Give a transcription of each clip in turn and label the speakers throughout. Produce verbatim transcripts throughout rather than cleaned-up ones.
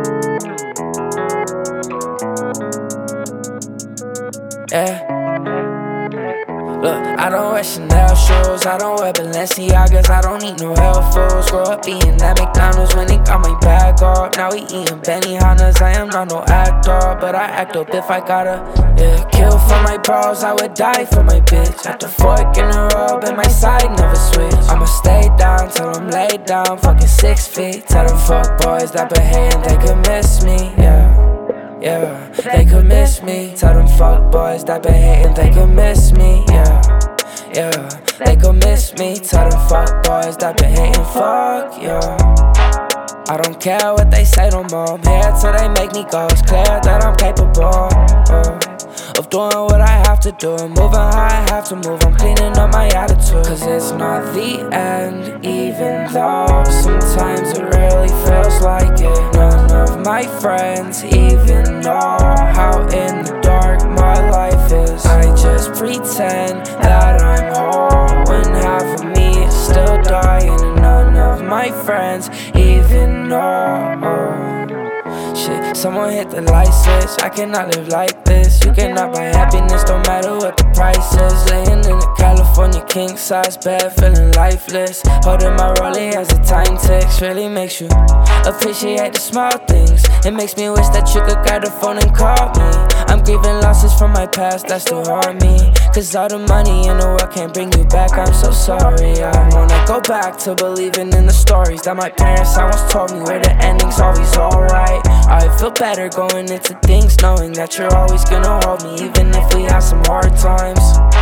Speaker 1: Yeah. Look, I don't wear Chanel shoes, I don't wear Balenciagas, I don't eat no health foods. Grow up eating at McDonald's when they got my bag up. Now we eating Benihana's, I am not no actor, but I act up if I gotta. Yeah, kill for my bros, I would die for my bitch. At the fork in the road, and my side never switch. I'ma stay down till I'm laid down, fucking six feet. Tell them fuck boys that been hating they could miss me, yeah. Yeah, they could miss me. Tell them fuck boys that been hating they could miss me. Yeah, yeah, they could miss me. Tell them fuck boys that been hating, fuck yeah. I don't care what they say no more. I'm here till they make me go. It's clear that I'm capable uh, of doing what I have to do, moving how I have to move. I'm cleaning up my attitude, cause it's not the end, even though sometimes it really feels like it. None of my friends even know how in the dark my life is. I just pretend that I'm whole when half of me is still dying, and none of my friends even know. Shit, someone hit the light switch. I cannot live like this. You cannot buy happiness, don't matter what the price is. Laying in a California king size bed, feeling lifeless. Holding my rollie as the time ticks. Really makes you appreciate the small things. It makes me wish that you could grab the phone and call me. I'm grieving losses from my past that still haunt me. Cause all the money in the world can't bring you back, I'm so sorry. I wanna go back to believing in the stories that my parents once told me, where the ending's always alright. I feel better going into things knowing that you're always gonna hold me, even if we have some hard times.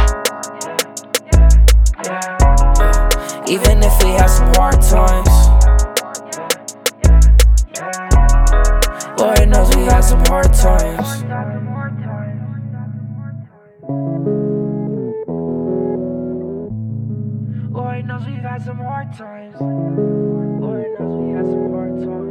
Speaker 1: Yeah. Even if we have some hard times. Lord knows we had some hard times. Lord knows we've had some hard times. Lord knows we had some hard times.